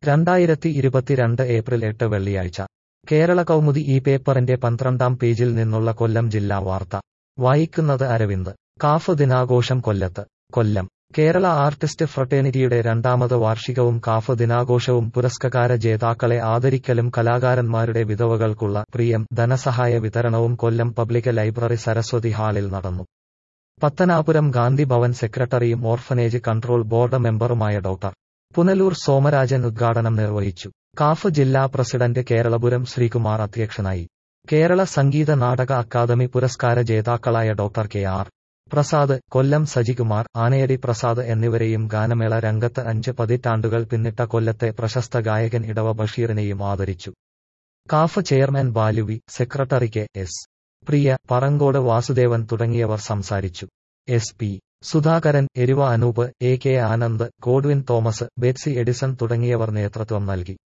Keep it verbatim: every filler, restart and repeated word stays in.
രണ്ടായിരത്തി ഇരുപത്തിരണ്ട് ഏപ്രിൽ എട്ട് വെള്ളിയാഴ്ച കേരള കൗമുദി ഈ പേപ്പറിന്റെ പന്ത്രണ്ടാം പേജിൽ നിന്നുള്ള കൊല്ലം ജില്ലാ വാർത്ത വായിക്കുന്നത് അരവിന്ദ്. കാഫ് ദിനാഘോഷം കൊല്ലത്ത്. കൊല്ലം കേരള ആർട്ടിസ്റ്റ് ഫ്രട്ടേണിറ്റിയുടെ രണ്ടാമത് വാർഷികവും കാഫ് ദിനാഘോഷവും പുരസ്കാര ജേതാക്കളെ ആദരിക്കലും കലാകാരന്മാരുടെ വിധവകൾക്കുള്ള പ്രിയം ധനസഹായ വിതരണവും കൊല്ലം പബ്ലിക് ലൈബ്രറി സരസ്വതി ഹാളിൽ നടന്നു. പത്തനാപുരം ഗാന്ധി ഭവൻ സെക്രട്ടറിയും ഓർഫനേജ് കൺട്രോൾ ബോർഡ് മെമ്പറുമായ ഡോക്ടർ പുനലൂർ സോമരാജൻ ഉദ്ഘാടനം നിർവഹിച്ചു. കാഫ് ജില്ലാ പ്രസിഡന്റ് കേരളപുരം ശ്രീകുമാർ അധ്യക്ഷനായി. കേരള സംഗീത നാടക അക്കാദമി പുരസ്കാര ജേതാക്കളായ doctor K R Prasad, Kollam Sajikumar, Anayadi Prasad എന്നിവരെയും ഗാനമേള രംഗത്ത് അഞ്ച് പതിറ്റാണ്ടുകൾ പിന്നിട്ട കൊല്ലത്തെ പ്രശസ്ത ഗായകൻ ഇടവ ബഷീറിനെയും ആദരിച്ചു. കാഫ് ചെയർമാൻ ബാലുവി, secretary K S Priya, Parankode Vasudevan തുടങ്ങിയവർ സംസാരിച്ചു. S P Sudhakaran, Eruva Anoop, A K Anand, Godwin Thomas, Betsy Edison തുടങ്ങിയവർ നേതൃത്വം നൽകി.